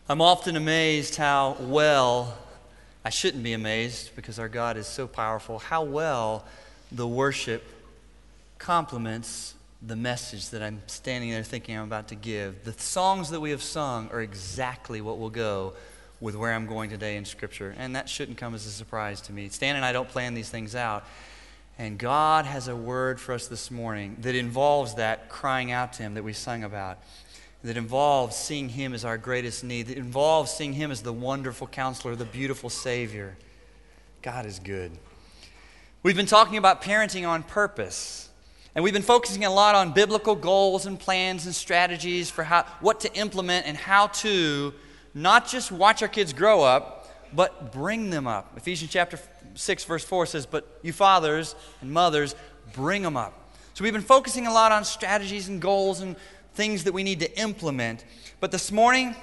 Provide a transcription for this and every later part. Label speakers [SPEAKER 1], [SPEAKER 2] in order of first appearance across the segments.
[SPEAKER 1] I'm often amazed how well, I shouldn't be amazed because our God is so powerful, how well the worship complements the message that I'm standing there thinking I'm about to give. The songs that we have sung are exactly what will go with where I'm going today in Scripture, and that shouldn't come as a surprise to me. Stan and I don't plan these things out, and God has a word for us this morning that involves that crying out to Him that we sung about, that involves seeing Him as our greatest need, that involves seeing Him as the wonderful Counselor, the beautiful Savior. God is good. We've been talking about parenting on purpose, and we've been focusing a lot on biblical goals and plans and strategies for what to implement and how to not just watch our kids grow up, but bring them up. Ephesians chapter 6, verse 4 says, "But you fathers and mothers, bring them up." So we've been focusing a lot on strategies and goals and things that we need to implement. But this morning,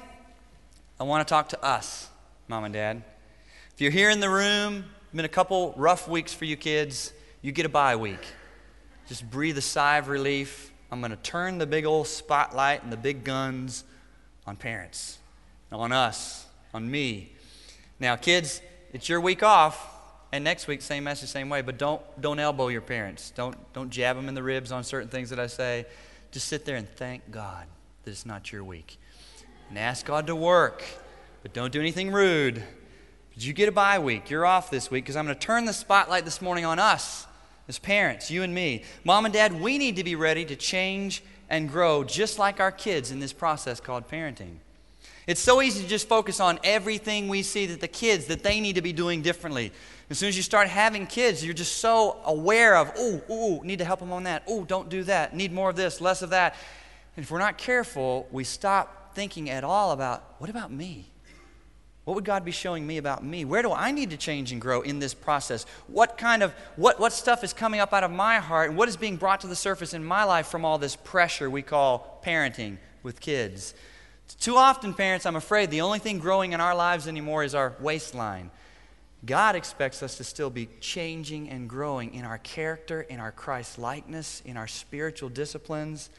[SPEAKER 1] I want to talk to us, Mom and Dad. If you're here in the room, been a couple rough weeks for you kids, you get a bye week. Just breathe a sigh of relief. I'm going to turn the big old spotlight and the big guns on parents, on us, on me. Now, kids, it's your week off, and next week, same message, same way, but don't elbow your parents. Don't jab them in the ribs on certain things that I say. Just sit there and thank God that it's not your week. And ask God to work, but don't do anything rude. But you get a bye week. You're off this week because I'm going to turn the spotlight this morning on us as parents, you and me. Mom and Dad, we need to be ready to change and grow just like our kids in this process called parenting. It's so easy to just focus on everything we see that the kids, that they need to be doing differently. As soon as you start having kids, you're just so aware of, need to help them on that. Don't do that. Need more of this, less of that. And if we're not careful, we stop thinking at all about, what about me? What would God be showing me about me? Where do I need to change and grow in this process? What stuff is coming up out of my heart, and what is being brought to the surface in my life from all this pressure we call parenting with kids? Too often, parents, I'm afraid, the only thing growing in our lives anymore is our waistline. God expects us to still be changing and growing in our character, in our Christ-likeness, in our spiritual disciplines.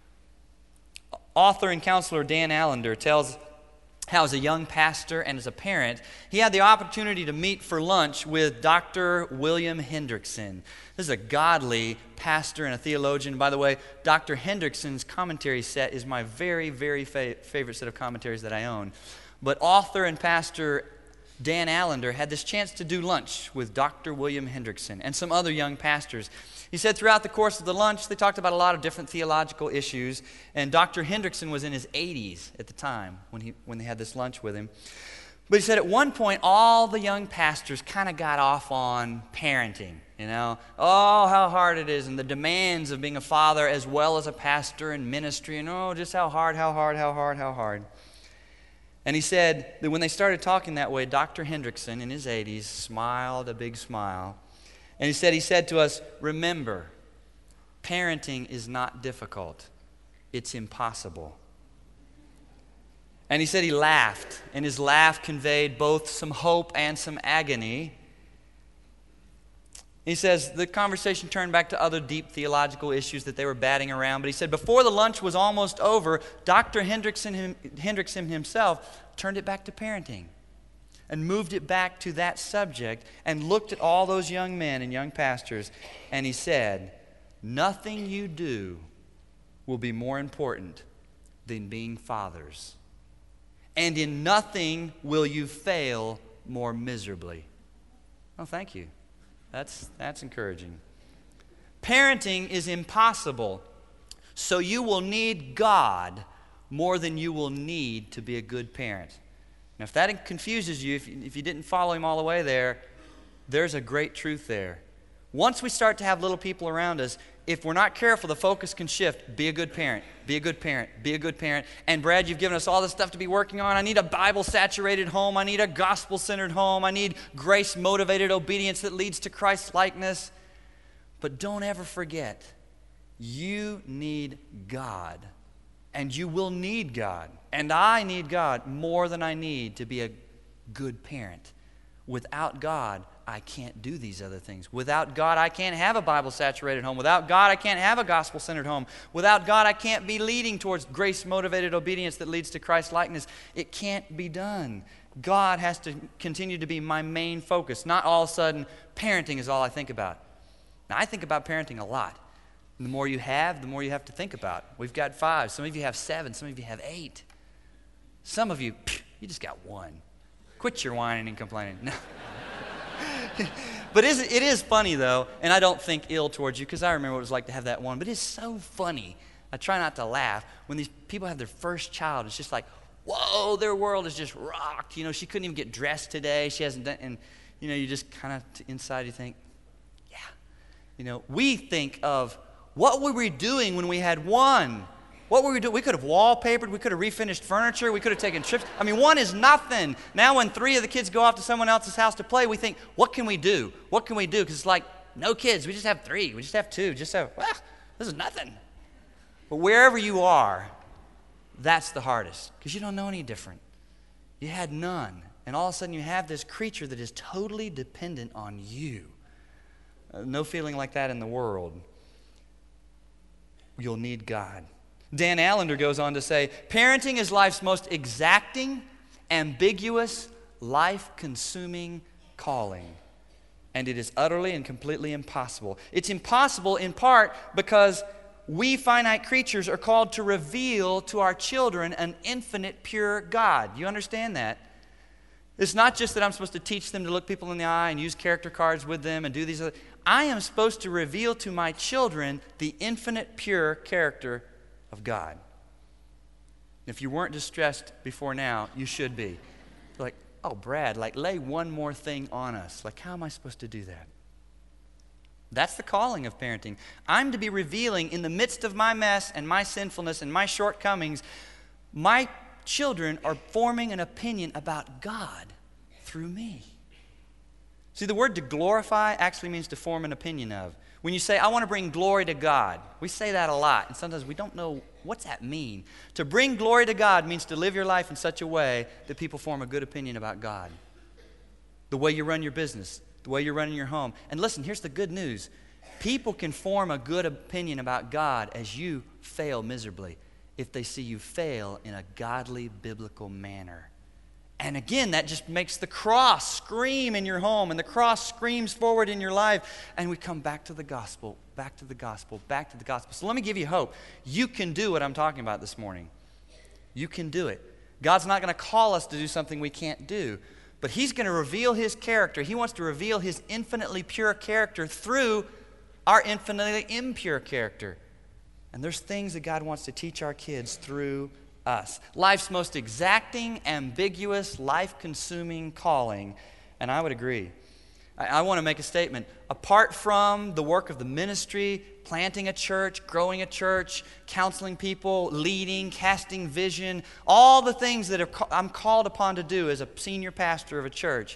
[SPEAKER 1] Author and counselor Dan Allender tells how as a young pastor and as a parent, he had the opportunity to meet for lunch with Dr. William Hendrickson. This is a godly pastor and a theologian. By the way, Dr. Hendrickson's commentary set is my very, very favorite set of commentaries that I own. But author and pastor Dan Allender had this chance to do lunch with Dr. William Hendrickson and some other young pastors. He said throughout the course of the lunch, they talked about a lot of different theological issues, and Dr. Hendrickson was in his 80s at the time when they had this lunch with him. But he said at one point, all the young pastors kind of got off on parenting, how hard it is, and the demands of being a father as well as a pastor and ministry, and just how hard. And he said that when they started talking that way, Dr. Hendrickson in his 80s smiled a big smile. And he said to us, remember, parenting is not difficult. It's impossible. And he said he laughed, and his laugh conveyed both some hope and some agony. He says the conversation turned back to other deep theological issues that they were batting around. But he said before the lunch was almost over, Dr. Hendrickson himself turned it back to parenting and moved it back to that subject and looked at all those young men and young pastors, and he said, nothing you do will be more important than being fathers. And in nothing will you fail more miserably. Oh, thank you. That's encouraging. Parenting is impossible, so you will need God more than you will need to be a good parent. Now, if that confuses you, if you didn't follow him all the way there, there's a great truth there. Once we start to have little people around us, if we're not careful, the focus can shift. Be a good parent. Be a good parent. Be a good parent. And Brad, you've given us all this stuff to be working on. I need a Bible-saturated home. I need a gospel-centered home. I need grace-motivated obedience that leads to Christ-likeness. But don't ever forget, you need God. And you will need God. And I need God more than I need to be a good parent. without God, I can't do these other things. Without God, I can't have a Bible-saturated home. Without God, I can't have a gospel-centered home. Without God, I can't be leading towards grace-motivated obedience that leads to Christ-likeness. It can't be done. God has to continue to be my main focus. Not all of a sudden, parenting is all I think about. Now, I think about parenting a lot. And the more you have, the more you have to think about. We've got 5. Some of you have 7. Some of you have 8. Some of you, you just got 1. Quit your whining and complaining. No. But it is funny, though, and I don't think ill towards you because I remember what it was like to have that one. But it's so funny. I try not to laugh. When these people have their first child, it's just like, whoa, their world is just rocked. You know, she couldn't even get dressed today. She hasn't done, and, you know, you just kind of inside you think, yeah. You know, we think of what were we doing when we had 1? What were we doing? We could have wallpapered. We could have refinished furniture. We could have taken trips. I mean, 1 is nothing. Now when 3 of the kids go off to someone else's house to play, we think, what can we do? What can we do? Because it's like, no kids. We just have 3. We just have 2. This is nothing. But wherever you are, that's the hardest because you don't know any different. You had none. And all of a sudden you have this creature that is totally dependent on you. No feeling like that in the world. You'll need God. Dan Allender goes on to say, parenting is life's most exacting, ambiguous, life-consuming calling. And it is utterly and completely impossible. It's impossible in part because we finite creatures are called to reveal to our children an infinite, pure God. You understand that? It's not just that I'm supposed to teach them to look people in the eye and use character cards with them and do these other. I am supposed to reveal to my children the infinite, pure character of God. If you weren't distressed before now, you should be. Like, oh, Brad, like lay one more thing on us. Like, how am I supposed to do that? That's the calling of parenting. I'm to be revealing in the midst of my mess and my sinfulness and my shortcomings, my children are forming an opinion about God through me. See, the word to glorify actually means to form an opinion of. When you say, I want to bring glory to God, we say that a lot, and sometimes we don't know what's that mean. To bring glory to God means to live your life in such a way that people form a good opinion about God. The way you run your business, the way you're running your home. And listen, here's the good news. People can form a good opinion about God as you fail miserably if they see you fail in a godly, biblical manner. And again, that just makes the cross scream in your home, and the cross screams forward in your life. And we come back to the gospel, back to the gospel, back to the gospel. So let me give you hope. You can do what I'm talking about this morning. You can do it. God's not going to call us to do something we can't do, but He's going to reveal His character. He wants to reveal His infinitely pure character through our infinitely impure character. And there's things that God wants to teach our kids through us. Life's most exacting, ambiguous, life-consuming calling. And I would agree. I want to make a statement. Apart from the work of the ministry, planting a church, growing a church, counseling people, leading, casting vision, all the things that I'm called upon to do as a senior pastor of a church,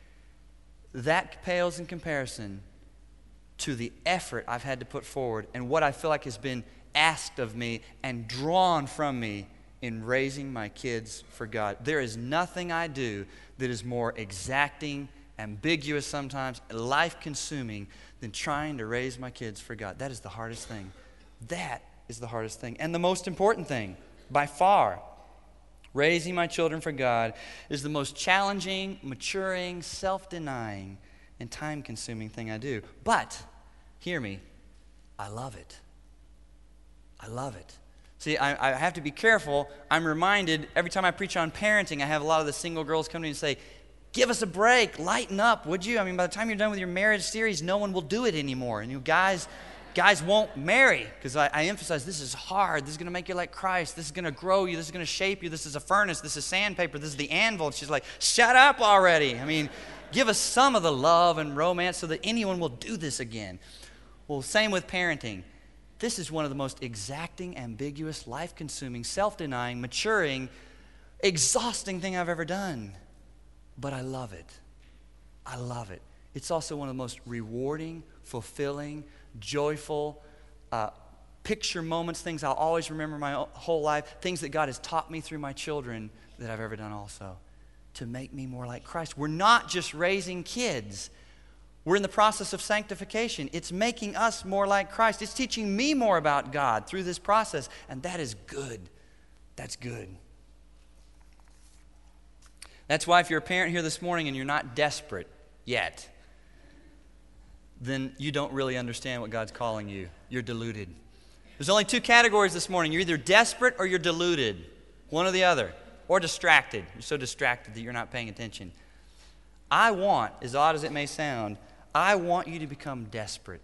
[SPEAKER 1] that pales in comparison to the effort I've had to put forward and what I feel like has been asked of me and drawn from me in raising my kids for God. There is nothing I do that is more exacting, ambiguous sometimes, life-consuming than trying to raise my kids for God. That is the hardest thing. That is the hardest thing. And the most important thing, by far, raising my children for God is the most challenging, maturing, self-denying, and time-consuming thing I do. But, hear me, I love it. I love it. See, I have to be careful. I'm reminded every time I preach on parenting, I have a lot of the single girls come to me and say, give us a break, lighten up, would you? I mean, by the time you're done with your marriage series, no one will do it anymore. And you guys won't marry because I emphasize this is hard. This is going to make you like Christ. This is going to grow you. This is going to shape you. This is a furnace. This is sandpaper. This is the anvil. And she's like, shut up already. I mean, give us some of the love and romance so that anyone will do this again. Well, same with parenting. This is one of the most exacting, ambiguous, life-consuming, self-denying, maturing, exhausting thing I've ever done. But I love it. I love it. It's also one of the most rewarding, fulfilling, joyful, picture moments, things I'll always remember my whole life, things that God has taught me through my children that I've ever done also. to make me more like Christ. We're not just raising kids. We're in the process of sanctification. It's making us more like Christ. It's teaching me more about God through this process, and that is good. That's good. That's why if you're a parent here this morning and you're not desperate yet, then you don't really understand what God's calling you. You're deluded. There's only two categories this morning. You're either desperate or you're deluded. One or the other. Or distracted. You're so distracted that you're not paying attention. I want, as odd as it may sound, I want you to become desperate.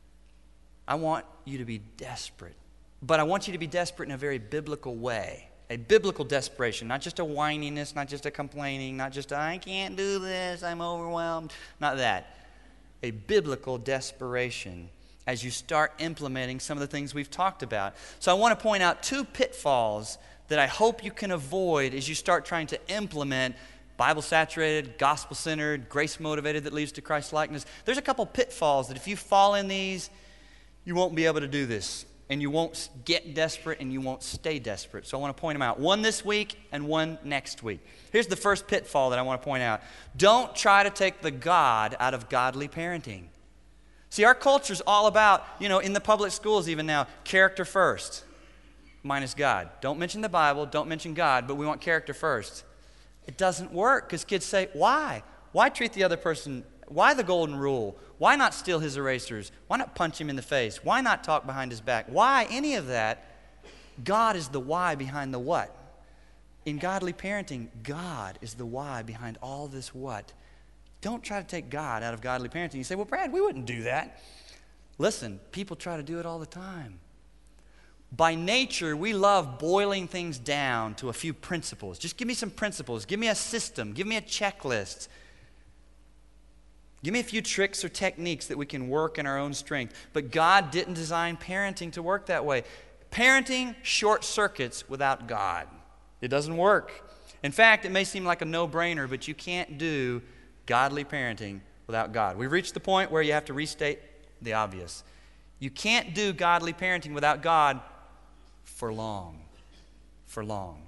[SPEAKER 1] I want you to be desperate. But I want you to be desperate in a very biblical way. A biblical desperation, not just a whininess, not just a complaining, not just a, I can't do this, I'm overwhelmed. Not that. A biblical desperation as you start implementing some of the things we've talked about. So I want to point out two pitfalls that I hope you can avoid as you start trying to implement Bible-saturated, gospel-centered, grace-motivated that leads to Christ-likeness. There's a couple pitfalls that if you fall in these, you won't be able to do this. And you won't get desperate and you won't stay desperate. So I want to point them out. One this week and one next week. Here's the first pitfall that I want to point out. Don't try to take the God out of godly parenting. See, our culture's all about, in the public schools even now, character first, minus God. Don't mention the Bible, don't mention God, but we want character first. It doesn't work because kids say, why? Why treat the other person? Why the golden rule? Why not steal his erasers? Why not punch him in the face? Why not talk behind his back? Why any of that? God is the why behind the what. In godly parenting, God is the why behind all this what. Don't try to take God out of godly parenting. You say, well, Brad, we wouldn't do that. Listen, people try to do it all the time. By nature, we love boiling things down to a few principles. Just give me some principles. Give me a system. Give me a checklist. Give me a few tricks or techniques that we can work in our own strength. But God didn't design parenting to work that way. Parenting short circuits without God. It doesn't work. In fact, it may seem like a no-brainer, but you can't do godly parenting without God. We've reached the point where you have to restate the obvious. You can't do godly parenting without God for long. For long.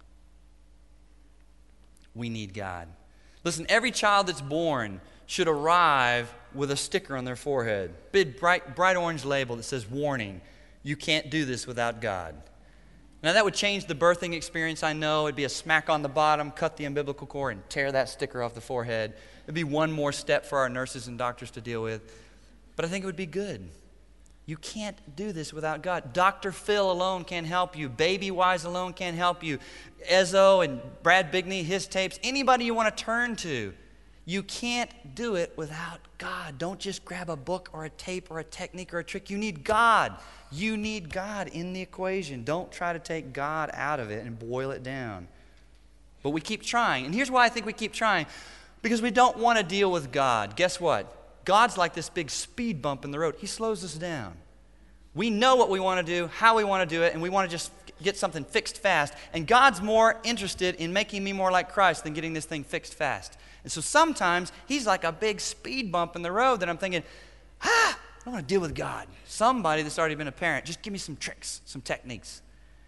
[SPEAKER 1] We need God. Listen, every child that's born should arrive with a sticker on their forehead. Big, bright orange label that says, warning, you can't do this without God. Now that would change the birthing experience, I know. It'd be a smack on the bottom, cut the umbilical cord, and tear that sticker off the forehead. It'd be one more step for our nurses and doctors to deal with. But I think it would be good. You can't do this without God. Dr. Phil alone can't help you. Baby Wise alone can't help you. Ezzo and Brad Bigney, his tapes, anybody you want to turn to. You can't do it without God. Don't just grab a book or a tape or a technique or a trick. You need God. You need God in the equation. Don't try to take God out of it and boil it down. But we keep trying. And here's why I think we keep trying. Because we don't want to deal with God. Guess what? God's like this big speed bump in the road. He slows us down. We know what we want to do, how we want to do it, and we want to just get something fixed fast. And God's more interested in making me more like Christ than getting this thing fixed fast. And so sometimes he's like a big speed bump in the road that I'm thinking, I don't want to deal with God. Somebody that's already been a parent, just give me some tricks, some techniques.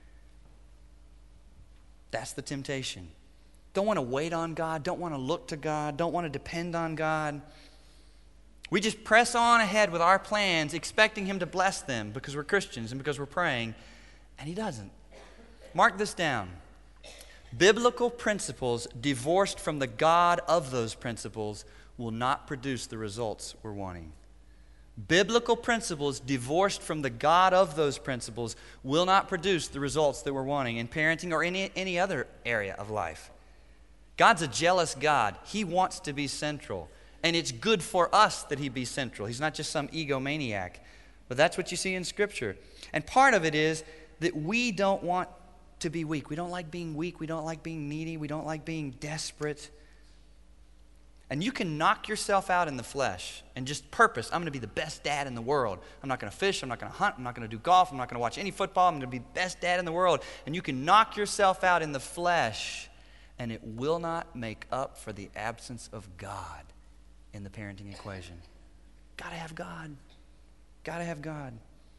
[SPEAKER 1] That's the temptation. Don't want to wait on God, don't want to look to God, don't want to depend on God. We just press on ahead with our plans, expecting him to bless them because we're Christians and because we're praying, and he doesn't. Mark this down. Biblical principles divorced from the God of those principles will not produce the results we're wanting. Biblical principles divorced from the God of those principles will not produce the results that we're wanting in parenting or any other area of life. God's a jealous God. He wants to be central. And it's good for us that he be central. He's not just some egomaniac. But that's what you see in Scripture. And part of it is that we don't want to be weak. We don't like being weak. We don't like being needy. We don't like being desperate. And you can knock yourself out in the flesh and just purpose, I'm going to be the best dad in the world. I'm not going to fish. I'm not going to hunt. I'm not going to do golf. I'm not going to watch any football. I'm going to be the best dad in the world. And you can knock yourself out in the flesh, and it will not make up for the absence of God in the parenting equation. Got to have God. Got to have God.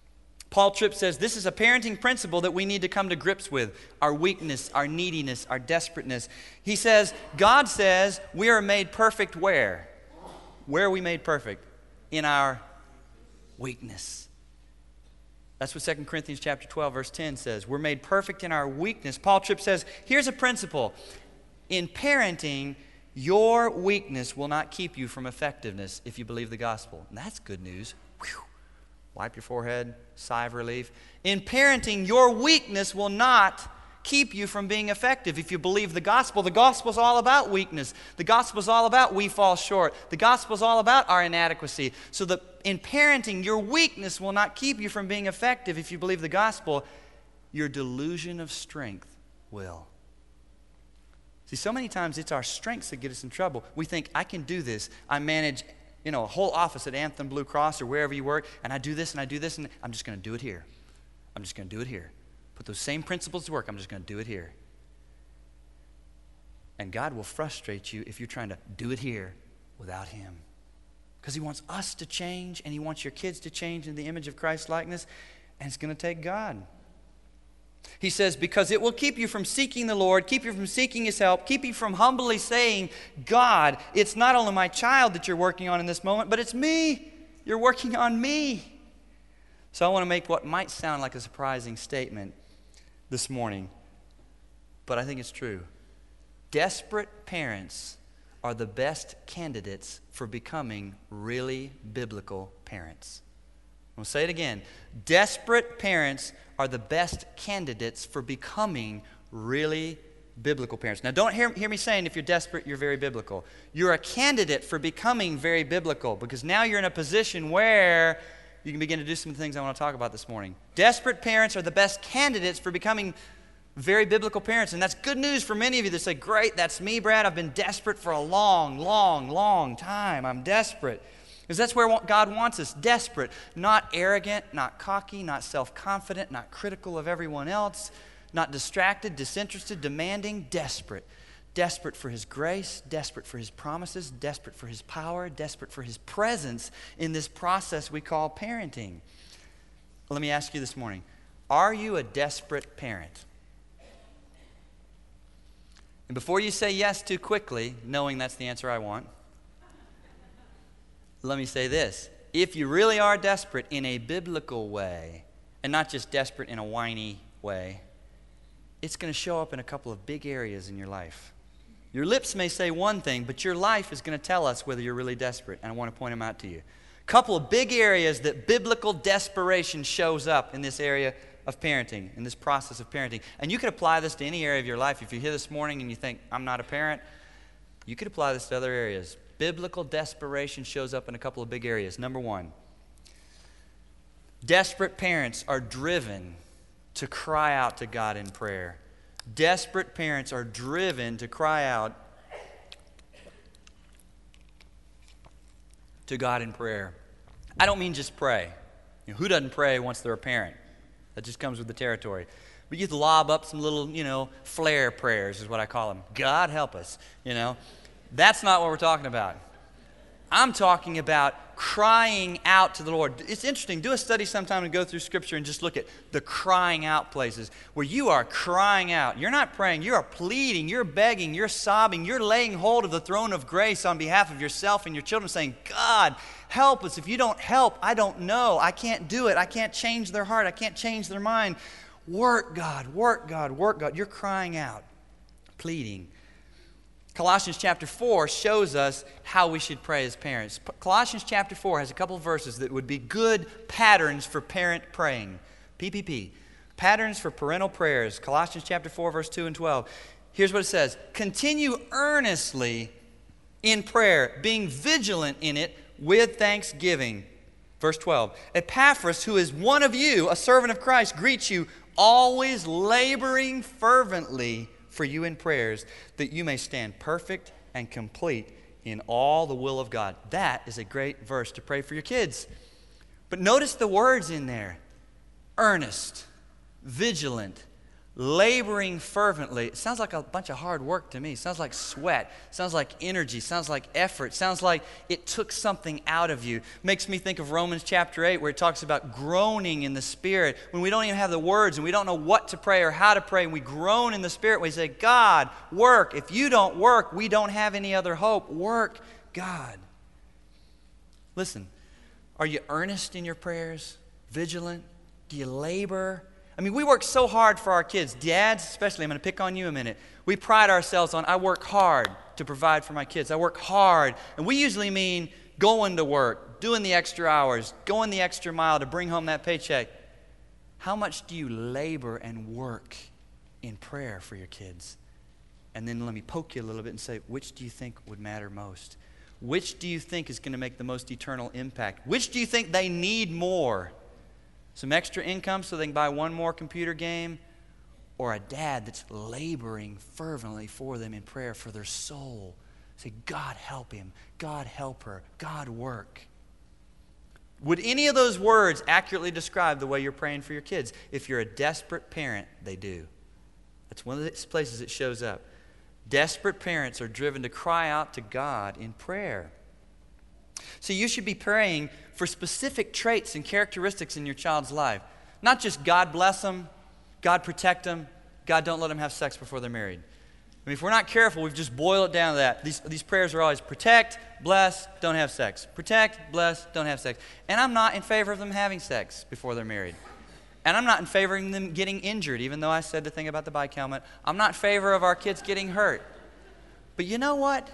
[SPEAKER 1] Paul Tripp says this is a parenting principle that we need to come to grips with. Our weakness, our neediness, our desperateness. He says, God says we are made perfect where? Where are we made perfect? In our weakness. That's what 2 Corinthians chapter 12, verse 10 says. We're made perfect in our weakness. Paul Tripp says, here's a principle. In parenting, your weakness will not keep you from effectiveness if you believe the gospel. And that's good news. Whew. Wipe your forehead, sigh of relief. In parenting, your weakness will not keep you from being effective if you believe the gospel. The gospel is all about weakness. The gospel is all about we fall short. The gospel is all about our inadequacy. So that in parenting, your weakness will not keep you from being effective if you believe the gospel. Your delusion of strength will. See, so many times it's our strengths that get us in trouble. We think, I can do this. I manage a whole office at Anthem Blue Cross or wherever you work, and I do this and I do this, and I'm just going to do it here. I'm just going to do it here. Put those same principles to work. I'm just going to do it here. And God will frustrate you if you're trying to do it here without Him. Because He wants us to change, and He wants your kids to change in the image of Christ's likeness, and it's going to take God. He says, because it will keep you from seeking the Lord, keep you from seeking His help, keep you from humbly saying, God, it's not only my child that you're working on in this moment, but it's me. You're working on me. So I want to make what might sound like a surprising statement this morning, but I think it's true. Desperate parents are the best candidates for becoming really biblical parents. I'm going to say it again. Desperate parents are the best candidates for becoming really biblical parents. Now, don't hear me saying if you're desperate, you're very biblical. You're a candidate for becoming very biblical because now you're in a position where you can begin to do some things I want to talk about this morning. Desperate parents are the best candidates for becoming very biblical parents. And that's good news for many of you that say, great, that's me, Brad. I've been desperate for a long, long, long time. I'm desperate. Because that's where God wants us, desperate, not arrogant, not cocky, not self-confident, not critical of everyone else, not distracted, disinterested, demanding, desperate. Desperate for His grace, desperate for His promises, desperate for His power, desperate for His presence in this process we call parenting. Let me ask you this morning, are you a desperate parent? And before you say yes too quickly, knowing that's the answer I want, let me say this. If you really are desperate in a biblical way, and not just desperate in a whiny way, it's going to show up in a couple of big areas in your life. Your lips may say one thing, but your life is going to tell us whether you're really desperate, and I want to point them out to you. A couple of big areas that biblical desperation shows up in this area of parenting, in this process of parenting. And you could apply this to any area of your life. If you're here this morning and you think, I'm not a parent, you could apply this to other areas. Biblical desperation shows up in a couple of big areas. Number one, desperate parents are driven to cry out to God in prayer. Desperate parents are driven to cry out to God in prayer. I don't mean just pray. Who doesn't pray once they're a parent? That just comes with the territory. But you lob up some little, flare prayers is what I call them. God help us, That's not what we're talking about. I'm talking about crying out to the Lord. It's interesting. Do a study sometime and go through Scripture and just look at the crying out places where you are crying out. You're not praying. You are pleading. You're begging. You're sobbing. You're laying hold of the throne of grace on behalf of yourself and your children saying, God, help us. If you don't help, I don't know. I can't do it. I can't change their heart. I can't change their mind. Work, God. Work, God. Work, God. You're crying out, pleading. Colossians chapter 4 shows us how we should pray as parents. Colossians chapter 4 has a couple of verses that would be good patterns for parent praying. PPP. Patterns for parental prayers. Colossians chapter 4, verse 2 and 12. Here's what it says. Continue earnestly in prayer, being vigilant in it with thanksgiving. Verse 12. Epaphras, who is one of you, a servant of Christ, greets you, always laboring fervently for you in prayers, that you may stand perfect and complete in all the will of God. That is a great verse to pray for your kids. But notice the words in there. Earnest, vigilant, laboring fervently. It sounds like a bunch of hard work to me. It sounds like sweat. It sounds like energy. It sounds like effort. It sounds like it took something out of you. Makes me think of Romans chapter 8 where it talks about groaning in the Spirit. When we don't even have the words and we don't know what to pray or how to pray, and we groan in the Spirit, we say, God, work. If you don't work, we don't have any other hope. Work, God. Listen, are you earnest in your prayers? Vigilant? Do you labor? I mean, we work so hard for our kids. Dads, especially, I'm going to pick on you a minute. We pride ourselves on, I work hard to provide for my kids. I work hard. And we usually mean going to work, doing the extra hours, going the extra mile to bring home that paycheck. How much do you labor and work in prayer for your kids? And then let me poke you a little bit and say, which do you think would matter most? Which do you think is going to make the most eternal impact? Which do you think they need more? Some extra income so they can buy one more computer game, or a dad that's laboring fervently for them in prayer for their soul. Say, God help him, God help her, God work. Would any of those words accurately describe the way you're praying for your kids? If you're a desperate parent, they do. That's one of the places it shows up. Desperate parents are driven to cry out to God in prayer. So you should be praying for specific traits and characteristics in your child's life. Not just God bless them, God protect them, God don't let them have sex before they're married. I mean, if we're not careful, we've just boiled it down to that. These prayers are always protect, bless, don't have sex. Protect, bless, don't have sex. And I'm not in favor of them having sex before they're married. And I'm not in favor of them getting injured, even though I said the thing about the bike helmet. I'm not in favor of our kids getting hurt. But you know what?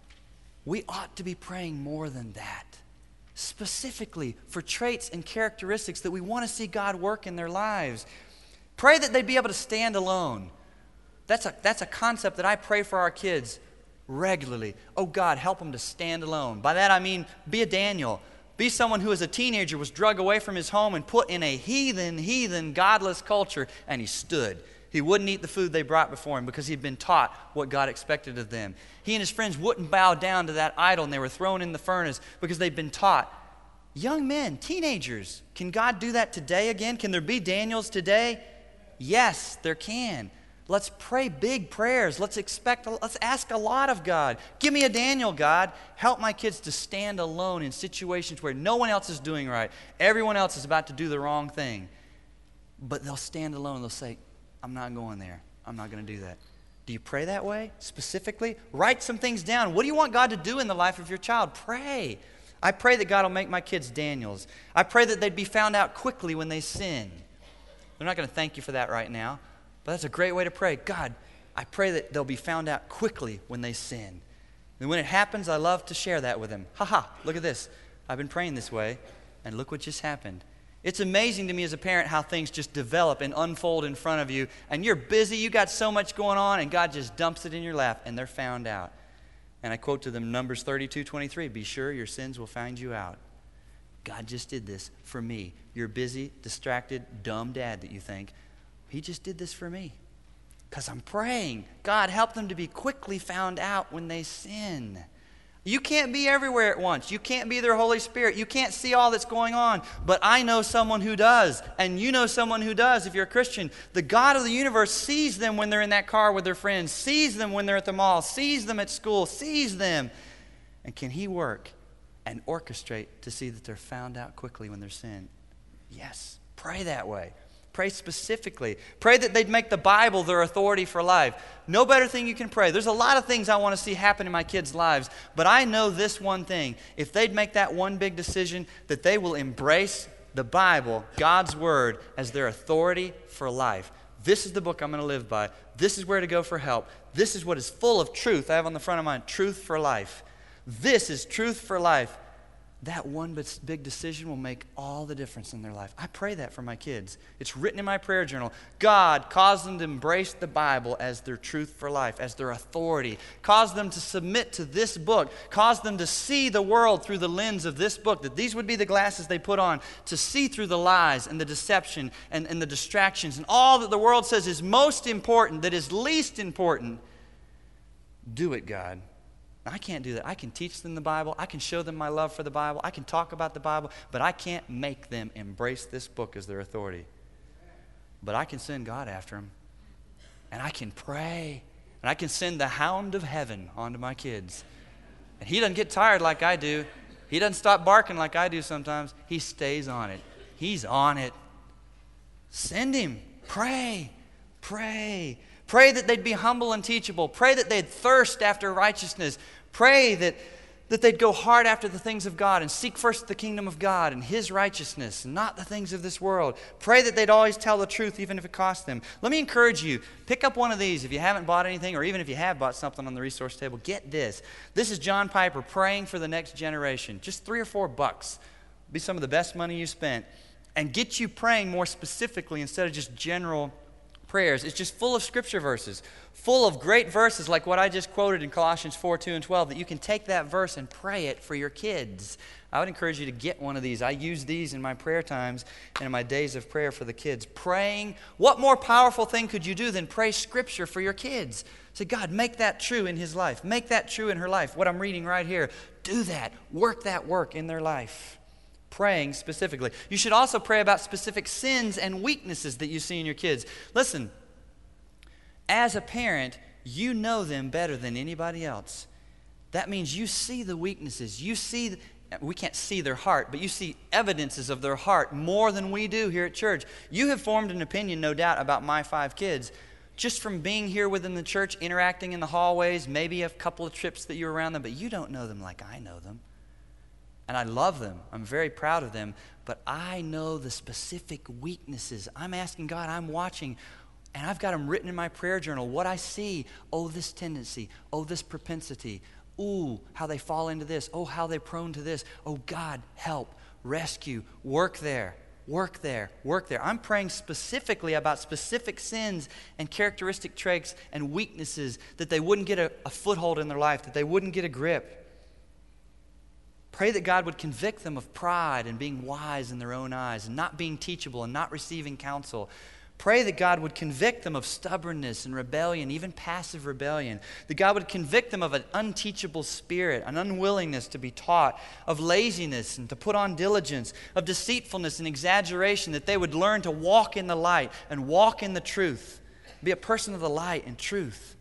[SPEAKER 1] We ought to be praying more than that, specifically for traits and characteristics that we want to see God work in their lives. Pray that they'd be able to stand alone. That's a concept that I pray for our kids regularly. Oh, God, help them to stand alone. By that I mean be a Daniel. Be someone who as a teenager was dragged away from his home and put in a heathen, godless culture, and he stood. He wouldn't eat the food they brought before him because he'd been taught what God expected of them. He and his friends wouldn't bow down to that idol, and they were thrown in the furnace because they'd been taught. Young men, teenagers, can God do that today again? Can there be Daniels today? Yes, there can. Let's pray big prayers. Let's ask a lot of God. Give me a Daniel, God. Help my kids to stand alone in situations where no one else is doing right. Everyone else is about to do the wrong thing. But they'll stand alone. They'll say, I'm not going there. I'm not going to do that. Do you pray that way specifically? Write some things down. What do you want God to do in the life of your child? Pray. I pray that God will make my kids Daniels. I pray that they'd be found out quickly when they sin. They're not going to thank you for that right now, but that's a great way to pray. God, I pray that they'll be found out quickly when they sin. And when it happens, I love to share that with them. Look at this. I've been praying this way, and look what just happened. It's amazing to me as a parent how things just develop and unfold in front of you, and you're busy, you got so much going on, and God just dumps it in your lap, and they're found out. And I quote to them Numbers 32:23, be sure your sins will find you out. God just did this for me. You're busy, distracted, dumb dad that you think. He just did this for me because I'm praying. God, help them to be quickly found out when they sin. You can't be everywhere at once. You can't be their Holy Spirit. You can't see all that's going on. But I know someone who does, and you know someone who does if you're a Christian. The God of the universe sees them when they're in that car with their friends, sees them when they're at the mall, sees them at school, sees them. And can He work and orchestrate to see that they're found out quickly when they're sin? Yes. Pray that way. Pray specifically. Pray that they'd make the Bible their authority for life. No better thing you can pray. There's a lot of things I want to see happen in my kids' lives, but I know this one thing. If they'd make that one big decision, that they will embrace the Bible, God's Word, as their authority for life. This is the book I'm going to live by. This is where to go for help. This is what is full of truth. I have on the front of mine, truth for life. This is truth for life. That one big decision will make all the difference in their life. I pray that for my kids. It's written in my prayer journal. God, cause them to embrace the Bible as their truth for life, as their authority. Cause them to submit to this book. Cause them to see the world through the lens of this book, that these would be the glasses they put on to see through the lies and the deception and the distractions and all that the world says is most important, that is least important. Do it, God. I can't do that. I can teach them the Bible. I can show them my love for the Bible. I can talk about the Bible, but I can't make them embrace this book as their authority. But I can send God after them. and I can pray, and I can send the hound of heaven onto my kids. And he doesn't get tired like I do. He doesn't stop barking like I do sometimes. He stays on it. He's on it. Send him. Pray. Pray. Pray that they'd be humble and teachable. Pray that they'd thirst after righteousness. Pray that they'd go hard after the things of God and seek first the kingdom of God and His righteousness, not the things of this world. Pray that they'd always tell the truth even if it costs them. Let me encourage you, pick up one of these if you haven't bought anything, or even if you have bought something on the resource table, get this. This is John Piper praying for the next generation. Just $3 or $4. Be some of the best money you spent. And get you praying more specifically instead of just general prayers. It's just full of scripture verses, full of great verses like what I just quoted in Colossians 4:2 and 12, that you can take that verse and pray it for your kids. I would encourage you to get one of these. I use these in my prayer times and in my days of prayer for the kids. Praying, what more powerful thing could you do than pray scripture for your kids? Say, God, make that true in his life. Make that true in her life. What I'm reading right here, do that. Work that work in their life. Praying specifically. You should also pray about specific sins and weaknesses that you see in your kids. Listen, as a parent, you know them better than anybody else. That means you see the weaknesses. You see, we can't see their heart, but you see evidences of their heart more than we do here at church. You have formed an opinion, no doubt, about my 5 kids just from being here within the church, interacting in the hallways, maybe a couple of trips that you're around them, but you don't know them like I know them. And I love them. I'm very proud of them. But I know the specific weaknesses. I'm asking God, I'm watching, and I've got them written in my prayer journal. What I see, oh, this tendency, oh, this propensity. Ooh, how they fall into this. Oh, how they're prone to this. Oh, God, help, rescue, work there, work there, work there. I'm praying specifically about specific sins and characteristic traits and weaknesses that they wouldn't get a foothold in their life, that they wouldn't get a grip. Pray that God would convict them of pride and being wise in their own eyes and not being teachable and not receiving counsel. Pray that God would convict them of stubbornness and rebellion, even passive rebellion. That God would convict them of an unteachable spirit, an unwillingness to be taught, of laziness and to put on diligence, of deceitfulness and exaggeration, that they would learn to walk in the light and walk in the truth, be a person of the light and truth.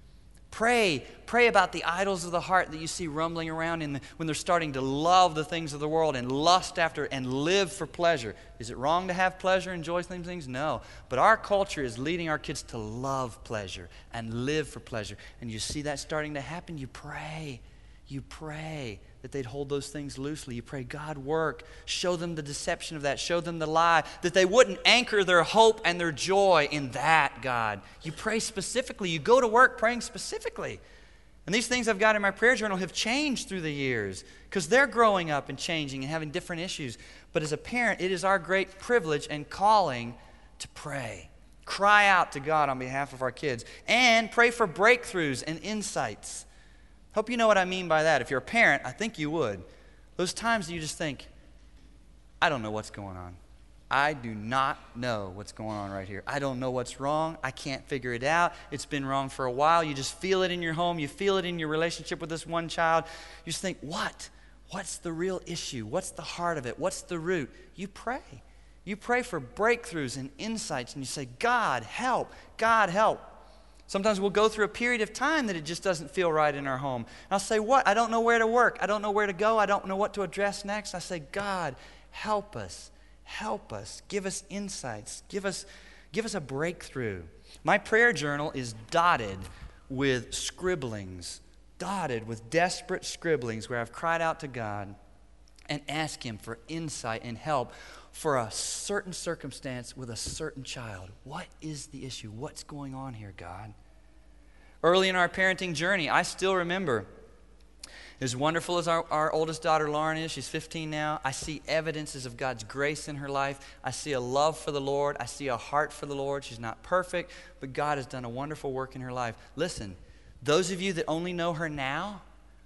[SPEAKER 1] Pray about the idols of the heart that you see rumbling around when they're starting to love the things of the world and lust after and live for pleasure. Is it wrong to have pleasure and enjoy these things? No. But our culture is leading our kids to love pleasure and live for pleasure. And you see that starting to happen, you pray. You pray that they'd hold those things loosely. You pray, God, work. Show them the deception of that. Show them the lie. That they wouldn't anchor their hope and their joy in that, God. You pray specifically. You go to work praying specifically. And these things I've got in my prayer journal have changed through the years because they're growing up and changing and having different issues. But as a parent, it is our great privilege and calling to pray. Cry out to God on behalf of our kids. And pray for breakthroughs and insights. Hope you know what I mean by that. If you're a parent, I think you would. Those times that you just think, I don't know what's going on. I do not know what's going on right here. I don't know what's wrong. I can't figure it out. It's been wrong for a while. You just feel it in your home. You feel it in your relationship with this one child. You just think, what? What's the real issue? What's the heart of it? What's the root? You pray. You pray for breakthroughs and insights, and you say, God, help. God, help. Sometimes we'll go through a period of time that it just doesn't feel right in our home. And I'll say, what? I don't know where to work. I don't know where to go. I don't know what to address next. I say, God, help us. Help us. Give us insights. Give us a breakthrough. My prayer journal is dotted with scribblings, dotted with desperate scribblings where I've cried out to God and asked Him for insight and help for a certain circumstance with a certain child. What is the issue? What's going on here, God? Early in our parenting journey, I still remember, as wonderful as our oldest daughter, Lauren, is, she's 15 now, I see evidences of God's grace in her life. I see a love for the Lord. I see a heart for the Lord. She's not perfect, but God has done a wonderful work in her life. Listen, those of you that only know her now,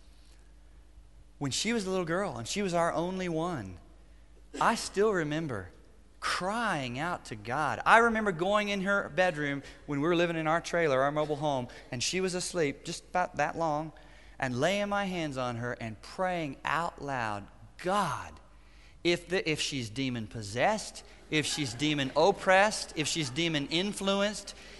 [SPEAKER 1] when she was a little girl and she was our only one, I still remember crying out to God. I remember going in her bedroom when we were living in our trailer, our mobile home, and she was asleep, just about that long, and laying my hands on her and praying out loud, God, if she's demon-possessed, if she's demon-oppressed, if she's demon-influenced,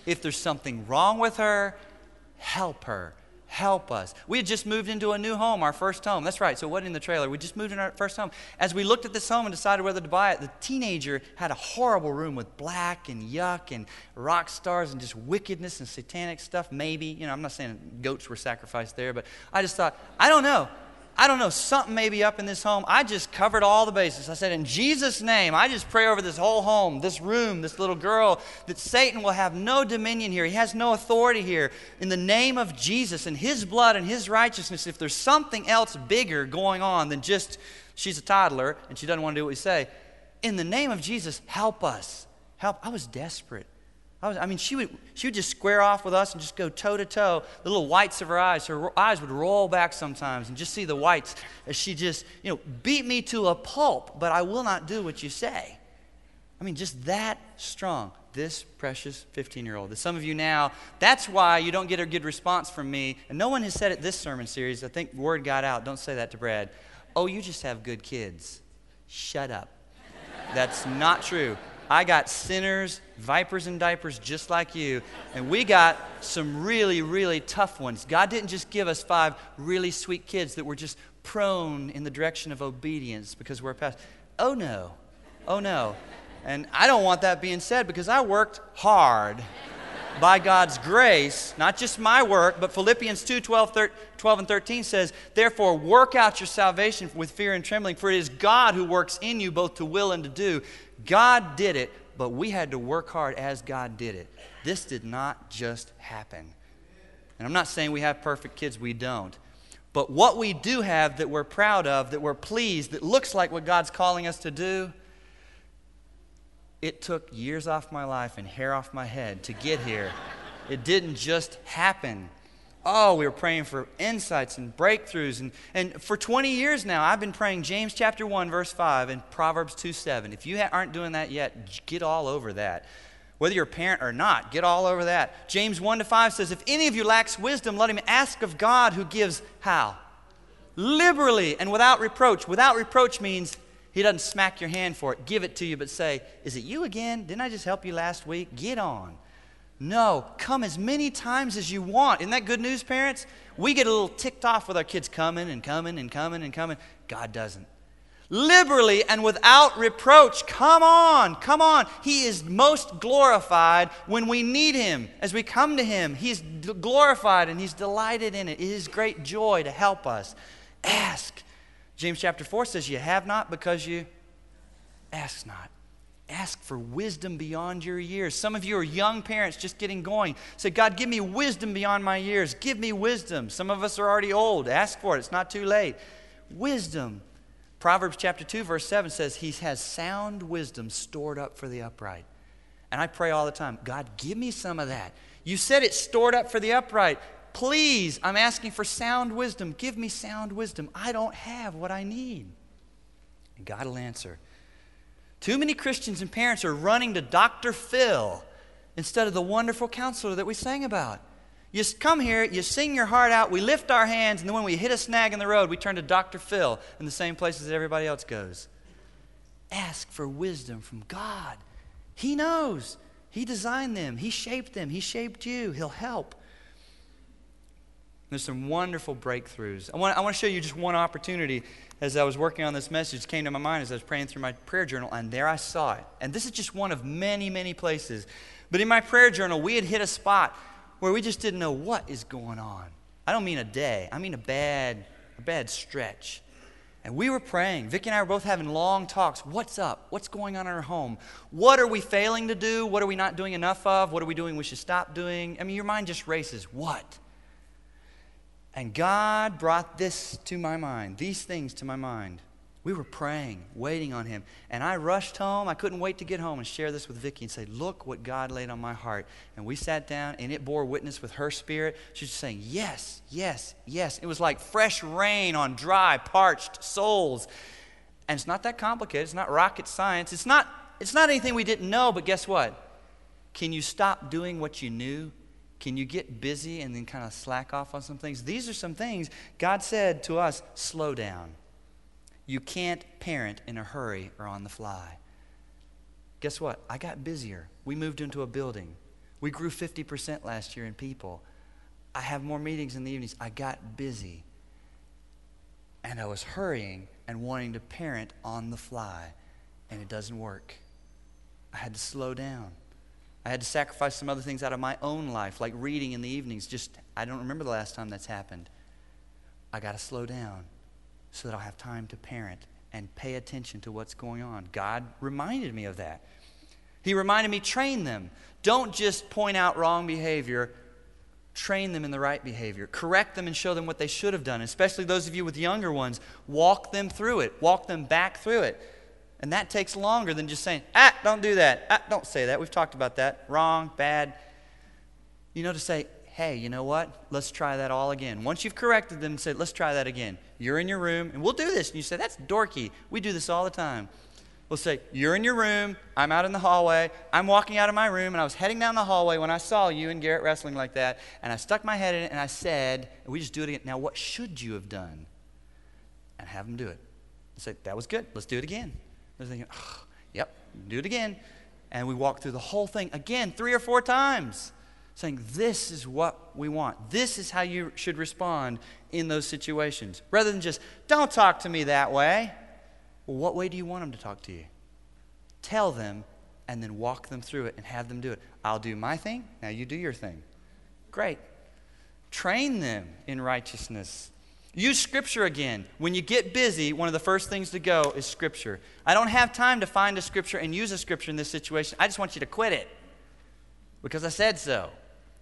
[SPEAKER 1] If there's something wrong with her, help her. Help us. We had just moved into a new home, our first home. That's right, so it wasn't in the trailer. We just moved in our first home. As we looked at this home and decided whether to buy it, the teenager had a horrible room with black and yuck and rock stars and just wickedness and satanic stuff, maybe. I'm not saying goats were sacrificed there, but I just thought, I don't know, something may be up in this home. I just covered all the bases. I said, in Jesus' name, I just pray over this whole home, this room, this little girl, that Satan will have no dominion here. He has no authority here. In the name of Jesus and his blood and his righteousness, if there's something else bigger going on than just she's a toddler and she doesn't want to do what we say, in the name of Jesus, help us. Help. I was desperate. She would just square off with us and just go toe to toe. The little whites of her eyes would roll back sometimes and just see the whites as she just, beat me to a pulp, but I will not do what you say. Just that strong. This precious 15-year-old. Some of you now, that's why you don't get a good response from me. And no one has said it this sermon series. I think word got out. Don't say that to Brad. Oh, you just have good kids. Shut up. That's not true. I got sinners, vipers in diapers just like you, and we got some really, really tough ones. God didn't just give us 5 really sweet kids that were just prone in the direction of obedience because we're past. Oh no. And I don't want that being said because I worked hard by God's grace, not just my work, but Philippians 2:12 and 13 says, therefore work out your salvation with fear and trembling, for it is God who works in you both to will and to do. God did it, but we had to work hard as God did it. This did not just happen. And I'm not saying we have perfect kids, we don't. But what we do have that we're proud of, that we're pleased, that looks like what God's calling us to do, it took years off my life and hair off my head to get here. It didn't just happen. Oh, we were praying for insights and breakthroughs. And for 20 years now, I've been praying James chapter 1, verse 5 and Proverbs 2:7. If you aren't doing that yet, get all over that. Whether you're a parent or not, get all over that. James 1-5 says, if any of you lacks wisdom, let him ask of God who gives how? Liberally and without reproach. Without reproach means he doesn't smack your hand for it, give it to you, but say, is it you again? Didn't I just help you last week? Get on. No, come as many times as you want. Isn't that good news, parents? We get a little ticked off with our kids coming and coming and coming and coming. God doesn't. Liberally and without reproach. Come on. He is most glorified when we need him. As we come to him, he's glorified and he's delighted in it. It is great joy to help us. Ask. James chapter 4 says, you have not because you ask not. Ask for wisdom beyond your years. Some of you are young parents just getting going. Say, God, give me wisdom beyond my years. Give me wisdom. Some of us are already old. Ask for it. It's not too late. Wisdom. Proverbs chapter 2, verse 7 says, he has sound wisdom stored up for the upright. And I pray all the time, God, give me some of that. You said it's stored up for the upright. Please, I'm asking for sound wisdom. Give me sound wisdom. I don't have what I need. And God will answer. Too many Christians and parents are running to Dr. Phil instead of the wonderful counselor that we sang about. You come here, you sing your heart out, we lift our hands, and then when we hit a snag in the road, we turn to Dr. Phil in the same places that everybody else goes. Ask for wisdom from God. He knows. He designed them. He shaped them. He shaped you. He'll help. There's some wonderful breakthroughs. I want to show you just one opportunity. As I was working on this message, came to my mind as I was praying through my prayer journal, and there I saw it. And this is just one of many, many places. But in my prayer journal, we had hit a spot where we just didn't know what is going on. I don't mean a day. I mean a bad stretch. And we were praying. Vicki and I were both having long talks. What's up? What's going on in our home? What are we failing to do? What are we not doing enough of? What are we doing we should stop doing? I mean, your mind just races. What? And God brought this to my mind, these things to my mind. We were praying, waiting on him. And I rushed home. I couldn't wait to get home and share this with Vicki and say, look what God laid on my heart. And we sat down, and it bore witness with her spirit. She was saying, yes, yes, yes. It was like fresh rain on dry, parched souls. And it's not that complicated. It's not rocket science. It's not anything we didn't know, but guess what? Can you stop doing what you knew? Can you get busy and then kind of slack off on some things? These are some things God said to us, slow down. You can't parent in a hurry or on the fly. Guess what? I got busier. We moved into a building. We grew 50% last year in people. I have more meetings in the evenings. I got busy. And I was hurrying and wanting to parent on the fly, and it doesn't work. I had to slow down. I had to sacrifice some other things out of my own life, like reading in the evenings. I don't remember the last time that's happened. I got to slow down so that I'll have time to parent and pay attention to what's going on. God reminded me of that. He reminded me, train them. Don't just point out wrong behavior. Train them in the right behavior. Correct them and show them what they should have done. Especially those of you with younger ones, walk them through it. Walk them back through it. And that takes longer than just saying, don't do that. Don't say that. We've talked about that. Wrong, bad. To say, hey, you know what? Let's try that all again. Once you've corrected them and said, let's try that again. You're in your room, and we'll do this. And you say, that's dorky. We do this all the time. We'll say, you're in your room. I'm out in the hallway. I'm walking out of my room, and I was heading down the hallway when I saw you and Garrett wrestling like that, and I stuck my head in it, and I said, and we just do it again. Now, what should you have done? And have them do it. And say, that was good. Let's do it again. They're thinking, yep, do it again. And we walk through the whole thing again 3 or 4 times, saying, this is what we want. This is how you should respond in those situations. Rather than just, don't talk to me that way. Well, what way do you want them to talk to you? Tell them and then walk them through it and have them do it. I'll do my thing, now you do your thing. Great. Train them in righteousness. Use Scripture again. When you get busy, one of the first things to go is Scripture. I don't have time to find a Scripture and use a Scripture in this situation. I just want you to quit it because I said so.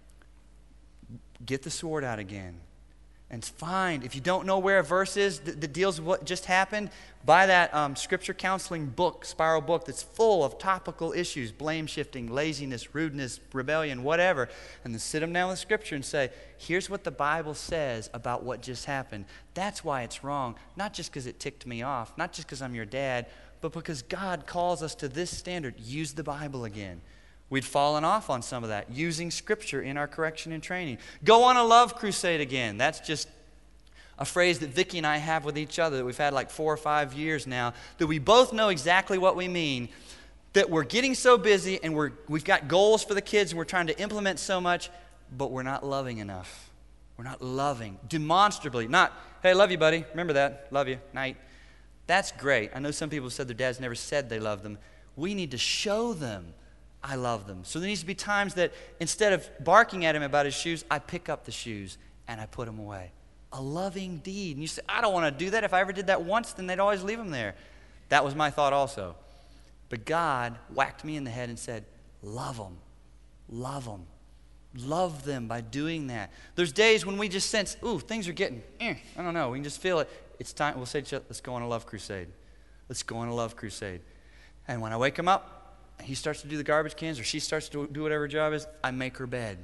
[SPEAKER 1] Get the sword out again. And find, if you don't know where a verse is that deals with what just happened, buy that scripture counseling book, Spiral book, that's full of topical issues, blame shifting, laziness, rudeness, rebellion, whatever. And then sit them down with Scripture and say, here's what the Bible says about what just happened. That's why it's wrong, not just because it ticked me off, not just because I'm your dad, but because God calls us to this standard. Use the Bible again. We'd fallen off on some of that, using Scripture in our correction and training. Go on a love crusade again. That's just a phrase that Vicki and I have with each other that we've had like 4 or 5 years now, that we both know exactly what we mean, that we're getting so busy and we've got goals for the kids and we're trying to implement so much, but we're not loving enough. We're not loving demonstrably. Not, hey, love you, buddy. Remember that. Love you. Night. That's great. I know some people have said their dads never said they love them. We need to show them I love them. So there needs to be times that instead of barking at him about his shoes, I pick up the shoes and I put them away. A loving deed. And you say, I don't want to do that. If I ever did that once, then they'd always leave them there. That was my thought also. But God whacked me in the head and said, love them. Love them. Love them by doing that. There's days when we just sense, things are getting, I don't know. We can just feel it. It's time. We'll say to each other, let's go on a love crusade. Let's go on a love crusade. And when I wake him up, he starts to do the garbage cans or she starts to do whatever her job is, I make her bed.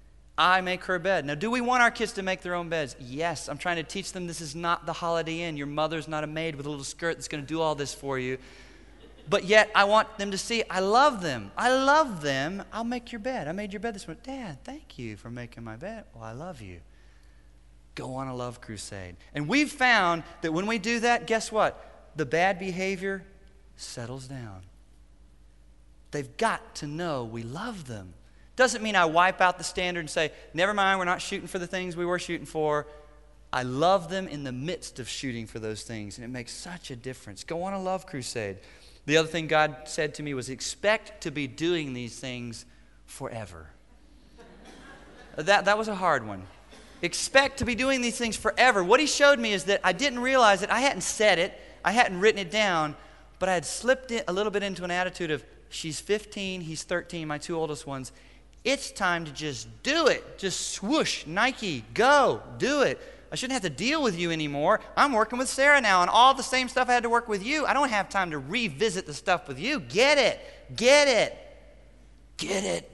[SPEAKER 1] I make her bed. Now, do we want our kids to make their own beds? Yes. I'm trying to teach them this is not the Holiday Inn. Your mother's not a maid with a little skirt that's going to do all this for you. But yet, I want them to see I love them. I love them. I'll make your bed. I made your bed this morning. Dad, thank you for making my bed. Well, I love you. Go on a love crusade. And we've found that when we do that, guess what? The bad behavior settles down. They've got to know we love them. Doesn't mean I wipe out the standard and say, never mind, we're not shooting for the things we were shooting for. I love them in the midst of shooting for those things, and it makes such a difference. Go on a love crusade. The other thing God said to me was, expect to be doing these things forever. That was a hard one. Expect to be doing these things forever. What he showed me is that I didn't realize it. I hadn't said it. I hadn't written it down, but I had slipped a little bit into an attitude of, she's 15, he's 13, my 2 oldest ones. It's time to just do it. Just swoosh, Nike, go, do it. I shouldn't have to deal with you anymore. I'm working with Sarah now, and all the same stuff I had to work with you. I don't have time to revisit the stuff with you. Get it. Get it. Get it.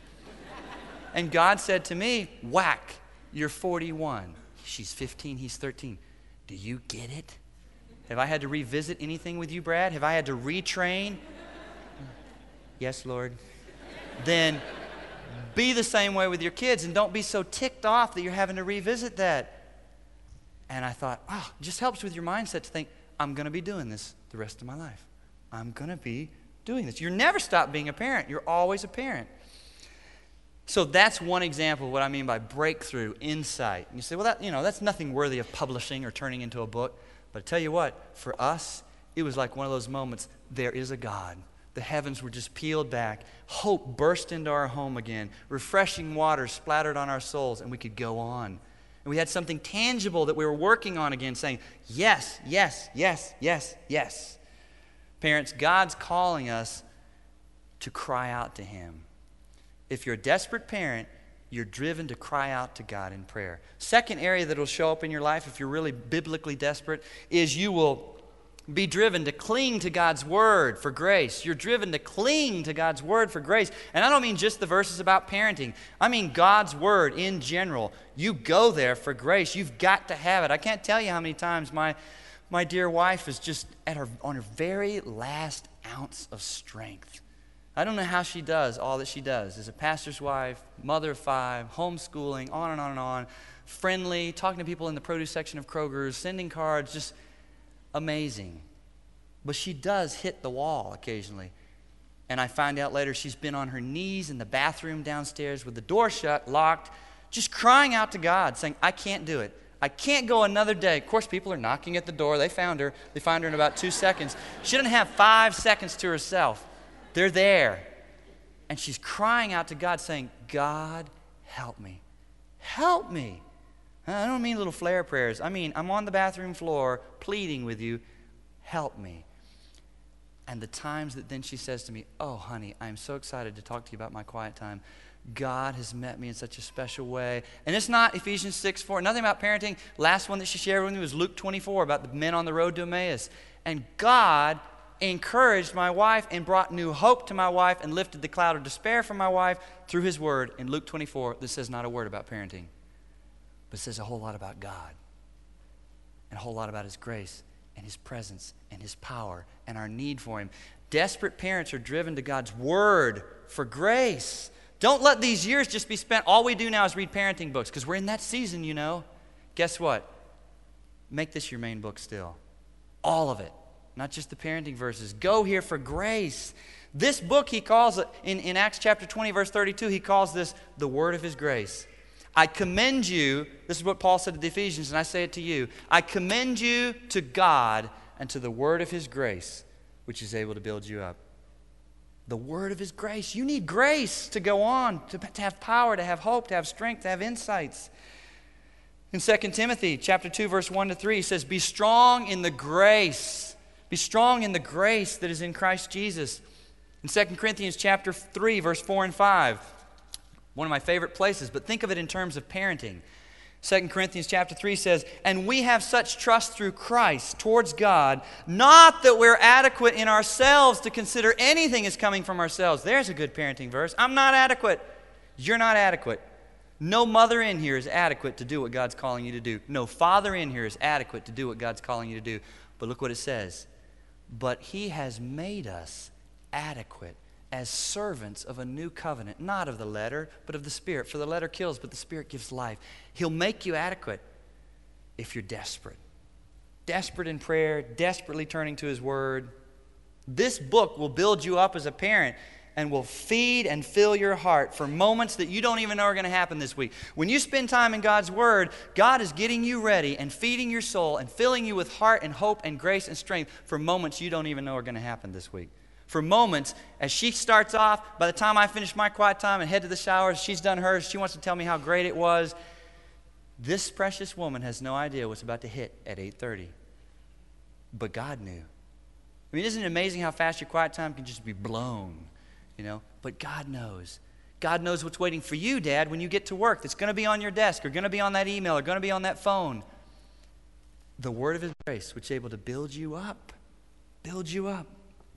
[SPEAKER 1] And God said to me, whack, you're 41. She's 15, he's 13. Do you get it? Have I had to revisit anything with you, Brad? Have I had to retrain? Yes, Lord. Then be the same way with your kids, and don't be so ticked off that you're having to revisit that. And I thought, it just helps with your mindset to think, I'm going to be doing this the rest of my life. I'm going to be doing this. You never stop being a parent. You're always a parent. So that's one example of what I mean by breakthrough, insight. And you say, well, that's nothing worthy of publishing or turning into a book. But I tell you what, for us, it was like one of those moments, there is a God. The heavens were just peeled back. Hope burst into our home again. Refreshing water splattered on our souls, and we could go on. And we had something tangible that we were working on again, saying, yes, yes, yes, yes, yes. Parents, God's calling us to cry out to Him. If you're a desperate parent, you're driven to cry out to God in prayer. Second area that will show up in your life if you're really biblically desperate is you will be driven to cling to God's Word for grace. You're driven to cling to God's Word for grace. And I don't mean just the verses about parenting. I mean God's Word in general. You go there for grace. You've got to have it. I can't tell you how many times my dear wife is just on her very last ounce of strength. I don't know how she does all that she does. As a pastor's wife, mother of 5, homeschooling, on and on and on, friendly, talking to people in the produce section of Kroger's, sending cards, just amazing. But she does hit the wall occasionally. And I find out later she's been on her knees in the bathroom downstairs with the door shut, locked, just crying out to God, saying, I can't do it. I can't go another day. Of course, people are knocking at the door. They found her. They find her in about 2 seconds. She didn't have 5 seconds to herself. They're there. And she's crying out to God saying, God, help me. Help me. I don't mean little flare prayers. I mean, I'm on the bathroom floor pleading with you, help me. And the times that then she says to me, oh, honey, I'm so excited to talk to you about my quiet time. God has met me in such a special way. And it's not Ephesians 6:4. Nothing about parenting. Last one that she shared with me was Luke 24 about the men on the road to Emmaus. And God encouraged my wife and brought new hope to my wife and lifted the cloud of despair from my wife through His Word in Luke 24. This says not a word about parenting, but it says a whole lot about God and a whole lot about His grace and His presence and His power and our need for Him. Desperate parents are driven to God's Word for grace. Don't let these years just be spent. All we do now is read parenting books because we're in that season, you know. Guess what? Make this your main book still. All of it. Not just the parenting verses. Go here for grace. This book, he calls it, in Acts chapter 20, verse 32, he calls this the word of His grace. I commend you, this is what Paul said to the Ephesians, and I say it to you. I commend you to God and to the word of His grace, which is able to build you up. The word of His grace. You need grace to go on, to have power, to have hope, to have strength, to have insights. In 2 Timothy chapter 2, verse 1 to 3, he says, be strong in the grace. Be strong in the grace that is in Christ Jesus. In 2 Corinthians chapter 3, verse 4 and 5, one of my favorite places, but think of it in terms of parenting. 2 Corinthians chapter 3 says, and we have such trust through Christ towards God, not that we're adequate in ourselves to consider anything as coming from ourselves. There's a good parenting verse. I'm not adequate. You're not adequate. No mother in here is adequate to do what God's calling you to do. No father in here is adequate to do what God's calling you to do. But look what it says. But He has made us adequate as servants of a new covenant, not of the letter, but of the Spirit. For the letter kills, but the Spirit gives life. He'll make you adequate if you're desperate. Desperate in prayer, desperately turning to His Word. This book will build you up as a parent and will feed and fill your heart for moments that you don't even know are going to happen this week. When you spend time in God's Word, God is getting you ready and feeding your soul and filling you with heart and hope and grace and strength for moments you don't even know are going to happen this week. For moments, as she starts off, by the time I finish my quiet time and head to the shower, she's done hers, she wants to tell me how great it was. This precious woman has no idea what's about to hit at 8:30. But God knew. I mean, isn't it amazing how fast your quiet time can just be blown? You know, but God knows. God knows what's waiting for you, Dad, when you get to work. That's going to be on your desk or going to be on that email or going to be on that phone. The word of His grace, which is able to build you up. Build you up.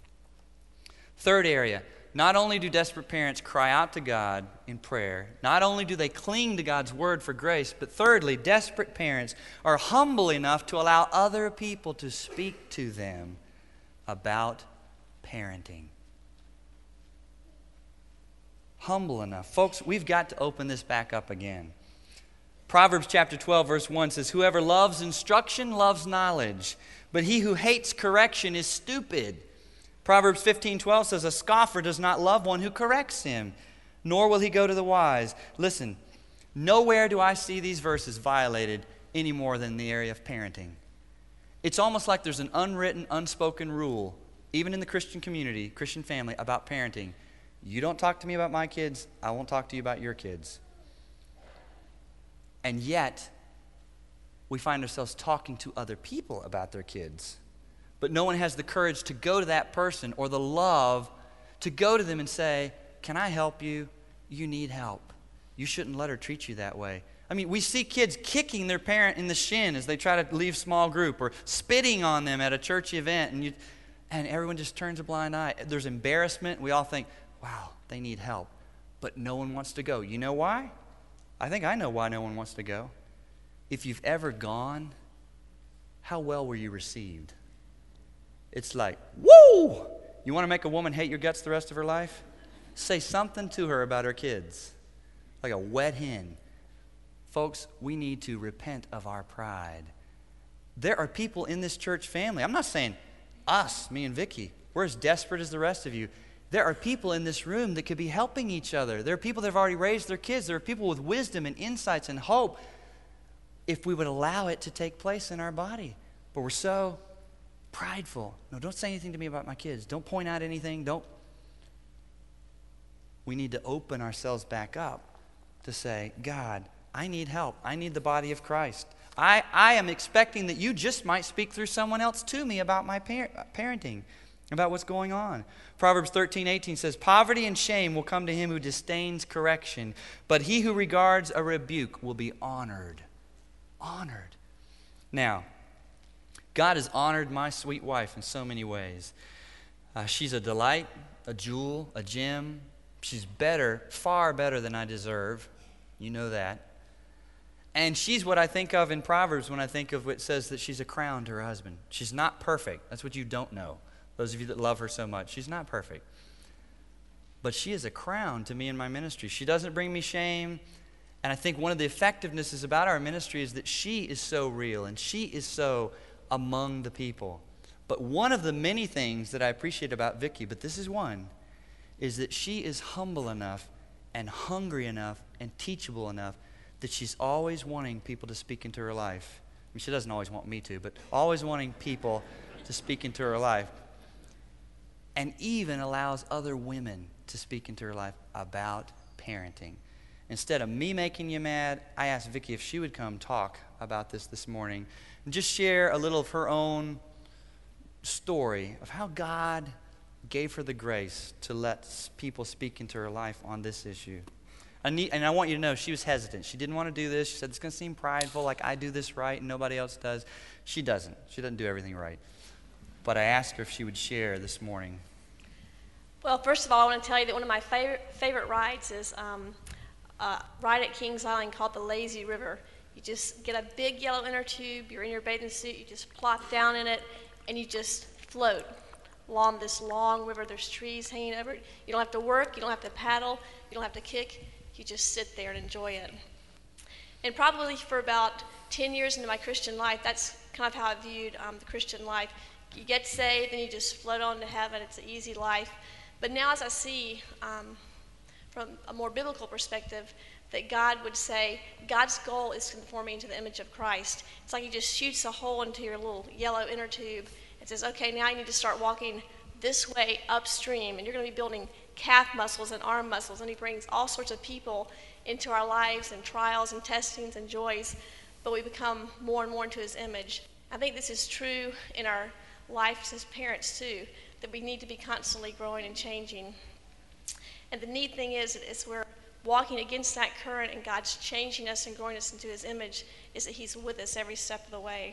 [SPEAKER 1] Third area. Not only do desperate parents cry out to God in prayer, not only do they cling to God's word for grace, but thirdly, desperate parents are humble enough to allow other people to speak to them about parenting. Humble enough. Folks, we've got to open this back up again. Proverbs chapter 12, verse 1 says, whoever loves instruction loves knowledge, but he who hates correction is stupid. Proverbs 15:12 says, a scoffer does not love one who corrects him, nor will he go to the wise. Listen, nowhere do I see these verses violated any more than in the area of parenting. It's almost like there's an unwritten, unspoken rule, even in the Christian community, Christian family, about parenting. You don't talk to me about my kids, I won't talk to you about your kids. And yet, we find ourselves talking to other people about their kids. But no one has the courage to go to that person or the love to go to them and say, can I help you? You need help. You shouldn't let her treat you that way. I mean, we see kids kicking their parent in the shin as they try to leave small group, or spitting on them at a church event, and everyone just turns a blind eye. There's embarrassment. We all think, wow, they need help. But no one wants to go. You know why? I think I know why no one wants to go. If you've ever gone, how well were you received? It's like, woo! You want to make a woman hate your guts the rest of her life? Say something to her about her kids, like a wet hen. Folks, we need to repent of our pride. There are people in this church family. I'm not saying us, me and Vicky. We're as desperate as the rest of you. There are people in this room that could be helping each other. There are people that have already raised their kids. There are people with wisdom and insights and hope if we would allow it to take place in our body. But we're so prideful. No, don't say anything to me about my kids. Don't point out anything. We need to open ourselves back up to say, God, I need help. I need the body of Christ. I am expecting that you just might speak through someone else to me about my parenting, about what's going on. Proverbs 13:18 says, poverty and shame will come to him who disdains correction, but he who regards a rebuke will be honored. Honored. Now, God has honored my sweet wife in so many ways. She's a delight, a jewel, a gem. She's better, far better than I deserve. You know that. And she's what I think of in Proverbs when I think of what says that she's a crown to her husband. She's not perfect. That's what you don't know. Those of you that love her so much. She's not perfect. But she is a crown to me in my ministry. She doesn't bring me shame. And I think one of the effectivenesses about our ministry is that she is so real and she is so among the people. But one of the many things that I appreciate about Vicky, but this is one, is that she is humble enough and hungry enough and teachable enough that she's always wanting people to speak into her life. I mean, she doesn't always want me to, but always wanting people to speak into her life. And even allows other women to speak into her life about parenting. Instead of me making you mad, I asked Vicky if she would come talk about this morning and just share a little of her own story of how God gave her the grace to let people speak into her life on this issue. And I want you to know, she was hesitant. She didn't want to do this. She said, it's going to seem prideful, like I do this right and nobody else does. She doesn't. She doesn't do everything right. But I asked her if she would share this morning.
[SPEAKER 2] Well, first of all, I want to tell you that one of my favorite rides is a ride at Kings Island called the Lazy River. You just get a big yellow inner tube, you're in your bathing suit, you just plop down in it, and you just float along this long river. There's trees hanging over it. You don't have to work, you don't have to paddle, you don't have to kick. You just sit there and enjoy it. And probably for about 10 years into my Christian life, that's kind of how I viewed the Christian life. You get saved, and you just float on to heaven. It's an easy life. But now as I see from a more biblical perspective, that God would say, God's goal is to conform me into the image of Christ. It's like he just shoots a hole into your little yellow inner tube and says, okay, now you need to start walking this way upstream, and you're going to be building calf muscles and arm muscles, and he brings all sorts of people into our lives and trials and testings and joys, but we become more and more into his image. I think this is true in our lives as parents too, that we need to be constantly growing and changing. And the neat thing is we're walking against that current and God's changing us and growing us into his image, is that he's with us every step of the way.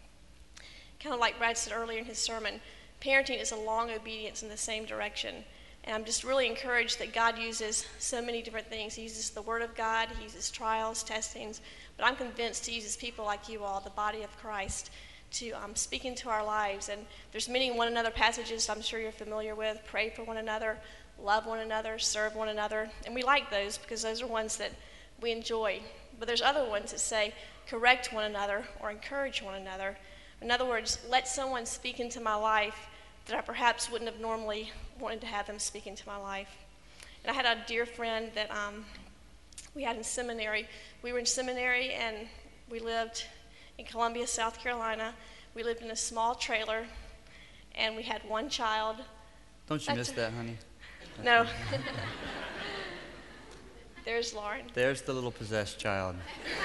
[SPEAKER 2] Kind of like Brad said earlier in his sermon, parenting is a long obedience in the same direction. And I'm just really encouraged that God uses so many different things. He uses the Word of God, he uses trials, testings, but I'm convinced he uses people like you all, the body of Christ, to speak into our lives. And there's many one another passages I'm sure you're familiar with. Pray for one another, love one another, serve one another. And we like those because those are ones that we enjoy. But there's other ones that say correct one another or encourage one another. In other words, let someone speak into my life that I perhaps wouldn't have normally wanted to have them speak into my life. And I had a dear friend that we had in seminary. We were in seminary, and we lived in Columbia, South Carolina. We lived in a small trailer, and we had one child.
[SPEAKER 1] Don't you miss that, honey?
[SPEAKER 2] No. There's Lauren.
[SPEAKER 1] There's the little possessed child.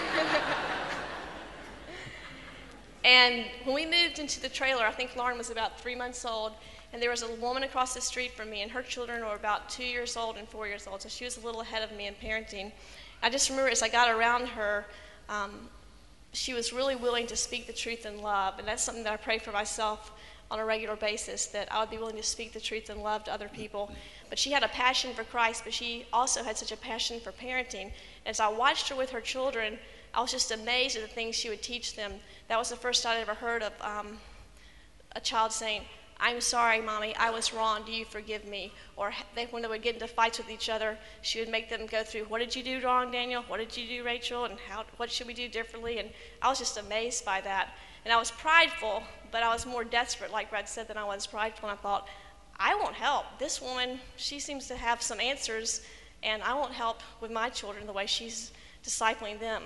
[SPEAKER 2] And when we moved into the trailer, I think Lauren was about 3 months old, and there was a woman across the street from me, and her children were about 2 years old and 4 years old, so she was a little ahead of me in parenting. I just remember as I got around her, she was really willing to speak the truth in love, and that's something that I pray for myself on a regular basis, that I would be willing to speak the truth in love to other people. But she had a passion for Christ, but she also had such a passion for parenting. As I watched her with her children, I was just amazed at the things she would teach them. That was the first I'd ever heard of a child saying, "I'm sorry, Mommy, I was wrong, do you forgive me?" Or when they would get into fights with each other, she would make them go through, "What did you do wrong, Daniel? What did you do, Rachel? And what should we do differently?" And I was just amazed by that. And I was prideful, but I was more desperate, like Brad said, than I was prideful. And I thought, I won't help. This woman, she seems to have some answers, and I won't help with my children the way she's discipling them.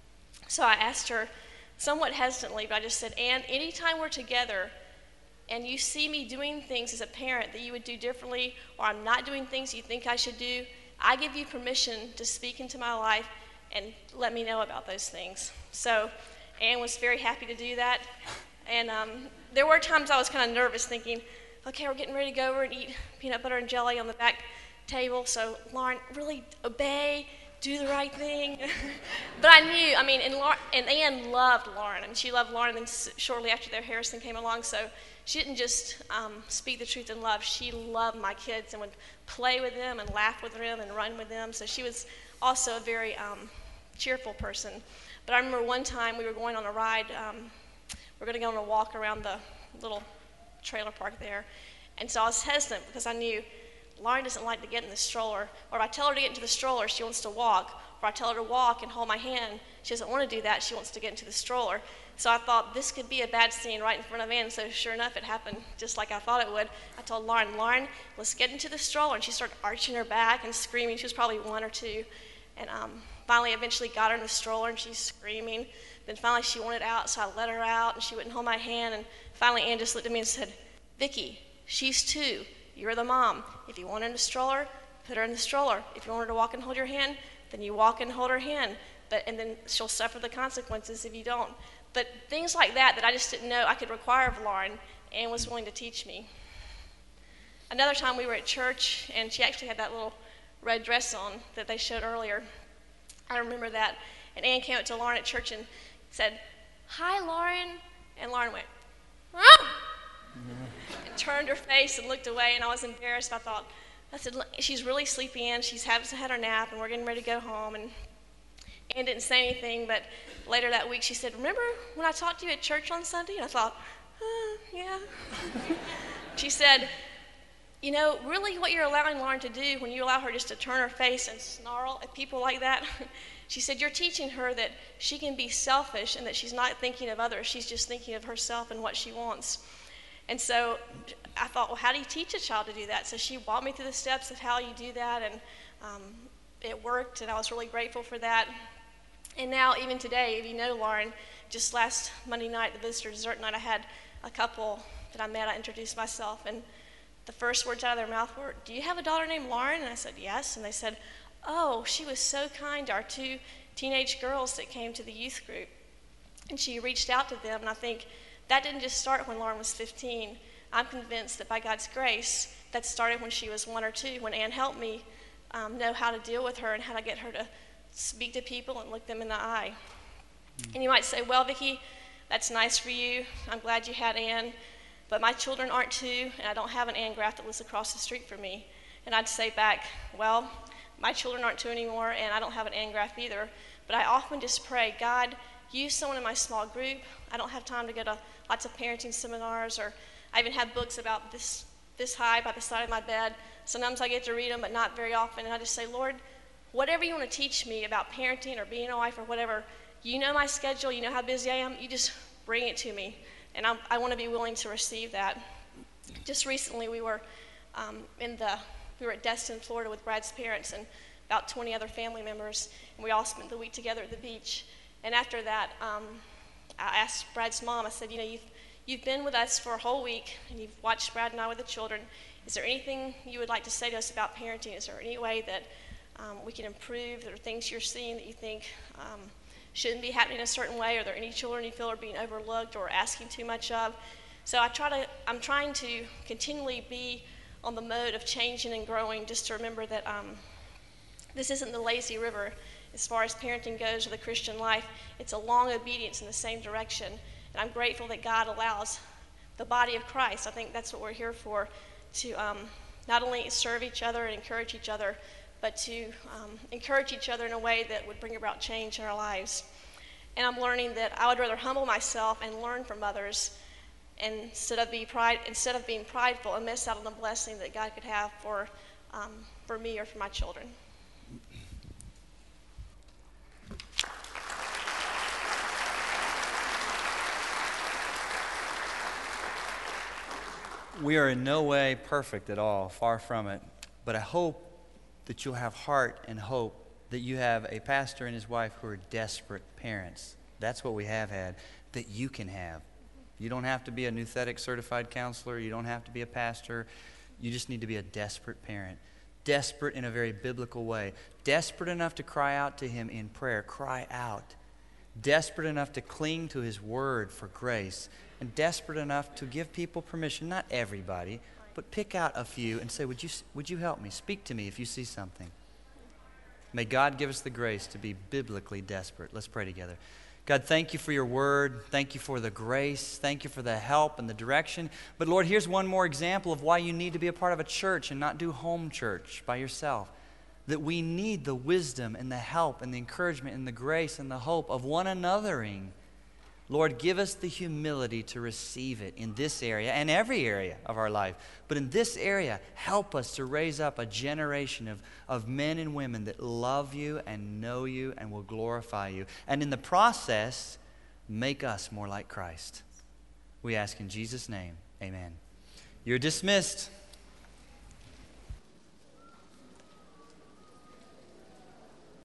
[SPEAKER 2] So I asked her, somewhat hesitantly, but I just said, "Ann, anytime we're together and you see me doing things as a parent that you would do differently, or I'm not doing things you think I should do, I give you permission to speak into my life and let me know about those things." So Ann was very happy to do that. And there were times I was kind of nervous, thinking, okay, we're getting ready to go over and eat peanut butter and jelly on the back table, so Lauren, really obey, do the right thing. But I knew, and Ann loved Lauren. I mean, she loved Lauren, and then shortly after there, Harrison came along, so she didn't just speak the truth in love. She loved my kids and would play with them and laugh with them and run with them, so she was also a very cheerful person. But I remember one time we were going on a ride. We're going to go on a walk around the little trailer park there. And so I was hesitant because I knew Lauren doesn't like to get in the stroller. Or if I tell her to get into the stroller, she wants to walk. Or I tell her to walk and hold my hand, she doesn't want to do that. She wants to get into the stroller. So I thought this could be a bad scene right in front of Ann. So sure enough, it happened just like I thought it would. I told Lauren, let's get into the stroller. And she started arching her back and screaming. She was probably 1 or 2. And finally, eventually got her in the stroller, and she's screaming. Then finally she wanted out, so I let her out, and she wouldn't hold my hand. And finally Ann just looked at me and said, "Vicki, she's 2. You're the mom. If you want her in the stroller, put her in the stroller. If you want her to walk and hold your hand, then you walk and hold her hand. And then she'll suffer the consequences if you don't." But things like that I just didn't know I could require of Lauren, Ann was willing to teach me. Another time we were at church, and she actually had that little red dress on that they showed earlier. I remember that. And Ann came up to Lauren at church and said, "Hi, Lauren." And Lauren went, "Ah!" and turned her face and looked away, and I was embarrassed. I said, "She's really sleepy, Ann. She's had her nap, and we're getting ready to go home." And Ann didn't say anything, but later that week she said, "Remember when I talked to you at church on Sunday?" And I thought, yeah. She said, "You know, really what you're allowing Lauren to do when you allow her just to turn her face and snarl at people like that," she said, "you're teaching her that she can be selfish and that she's not thinking of others. She's just thinking of herself and what she wants." And so I thought, well, how do you teach a child to do that? So she walked me through the steps of how you do that, and it worked, and I was really grateful for that. And now, even today, if you know Lauren, just last Monday night, the visitor dessert night, I had a couple that I met. I introduced myself, and the first words out of their mouth were, "Do you have a daughter named Lauren?" And I said, "Yes." And they said, "Oh, she was so kind to our 2 teenage girls that came to the youth group." And she reached out to them, and I think that didn't just start when Lauren was 15. I'm convinced that by God's grace, that started when she was 1 or 2, when Ann helped me know how to deal with her and how to get her to speak to people and look them in the eye. And you might say, "Well, Vicki, that's nice for you. I'm glad you had Ann, but my children aren't 2, and I don't have an Ann Graff that lives across the street from me." And I'd say back, "Well, my children aren't 2 anymore, and I don't have an Ann Graff either, but I often just pray, God, use someone in my small group. I don't have time to go to lots of parenting seminars, or I even have books about this high by the side of my bed. Sometimes I get to read them, but not very often, and I just say, Lord, whatever you want to teach me about parenting or being a wife or whatever, you know my schedule, you know how busy I am, you just bring it to me. And I want to be willing to receive that." Just recently we were in the we were at Destin, Florida with Brad's parents and about 20 other family members, and we all spent the week together at the beach. And after that, I asked Brad's mom, I said, you've been with us for a whole week, and you've watched Brad and I with the children. Is there anything you would like to say to us about parenting? Is there any way that we can improve? There are things you're seeing that you think shouldn't be happening a certain way? Are there any children you feel are being overlooked or asking too much of? So I'm trying to continually be on the mode of changing and growing, just to remember that this isn't the lazy river as far as parenting goes or the Christian life. It's a long obedience in the same direction. And I'm grateful that God allows the body of Christ, I think that's what we're here for, to not only serve each other and encourage each other, but to encourage each other in a way that would bring about change in our lives. And I'm learning that I would rather humble myself and learn from others instead of being prideful and miss out on the blessing that God could have for me or for my children.
[SPEAKER 1] We are in no way perfect at all, far from it. But I hope that you'll have heart and hope that you have a pastor and his wife who are desperate parents. That's what we have had, that you can have. You don't have to be a Nuthetic certified counselor. You don't have to be a pastor. You just need to be a desperate parent. Desperate in a very biblical way. Desperate enough to cry out to him in prayer. Cry out. Desperate enough to cling to his word for grace. And desperate enough to give people permission, not everybody, but pick out a few and say, would you help me? Speak to me if you see something. May God give us the grace to be biblically desperate. Let's pray together. God, thank you for your word. Thank you for the grace. Thank you for the help and the direction. But Lord, here's one more example of why you need to be a part of a church and not do home church by yourself. That we need the wisdom and the help and the encouragement and the grace and the hope of one anothering. Lord, give us the humility to receive it in this area and every area of our life. But in this area, help us to raise up a generation of men and women that love you and know you and will glorify you. And in the process, make us more like Christ. We ask in Jesus' name, amen. You're dismissed.